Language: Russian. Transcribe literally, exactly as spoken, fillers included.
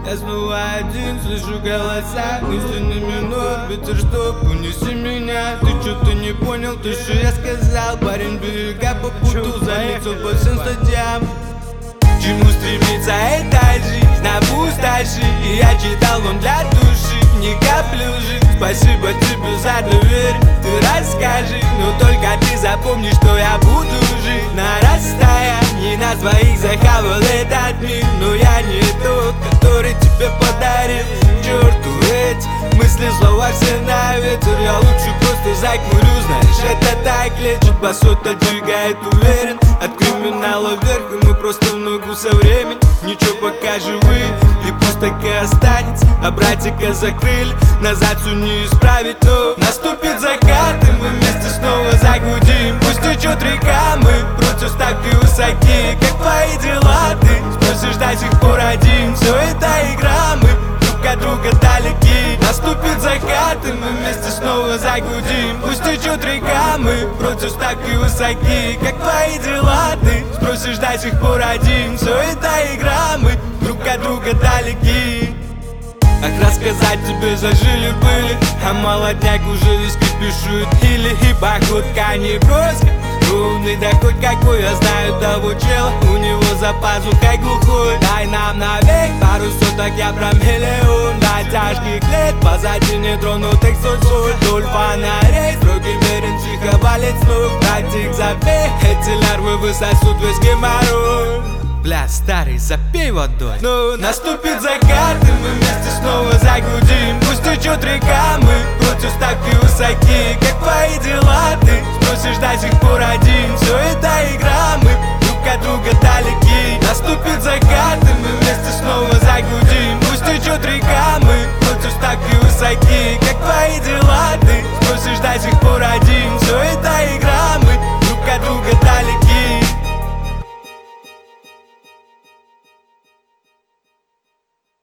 Я снова один, слышу голоса, мысленный минут. Ветер, что, унеси меня. Ты что-то не понял, то, что я сказал. Парень берега попутал, залетел по всем статьям. К чему стремится эта жизнь, на пустоши. И я читал он для души, ни капли лжи. Спасибо тебе за доверие, ты расскажи. Но только ты запомни, что я буду жить на расстоянии. Нас двоих захавал этот мир, но я не тот, который тебе подарил. К черту эти мысли, слова все на ветер. Я лучше просто закурю, знаешь, это так лечит. Басот отдвигает уверен от криминала вверх, и мы просто в ногу со временем. Ничего, пока живы, и пусть так и останется. А братика закрыли, назад всё не исправить. Но наступит закат, и мы вместе снова загудим. Пусть течет река, мы против ставки высоки. Как твои дела, ты спросишь до сих пор один. Все это игра, мы друг от друга далеки. Наступит закат, и мы вместе снова загудим. Пусть течет река, мы против ставки высоки. Как твои дела, ты спросишь до сих пор один. Все это игра, мы друг от друга далеки. Ах, рассказать тебе зажили-были, а молодняк уже весь кипишует. Или и походка не броска, умный да хоть какой. Я знаю того чела, у него за пазухой глухой. Дай нам навек пару соток, я про миллион. До тяжких лет позади нетронутых сотсот. Вдоль фонарей строгий мерен, тихо валит слух. Братик, забей, эти нервы высосут весь геморрой. Бля, старый, запей водой. Ну, наступит закат, и мы вместе снова загудим. Пусть течет река, мы против ставки высоки. Как твои дела, ты спросишь до сих пор один. Все это игра, мы друг от друга далеки. Наступит закат, и мы вместе снова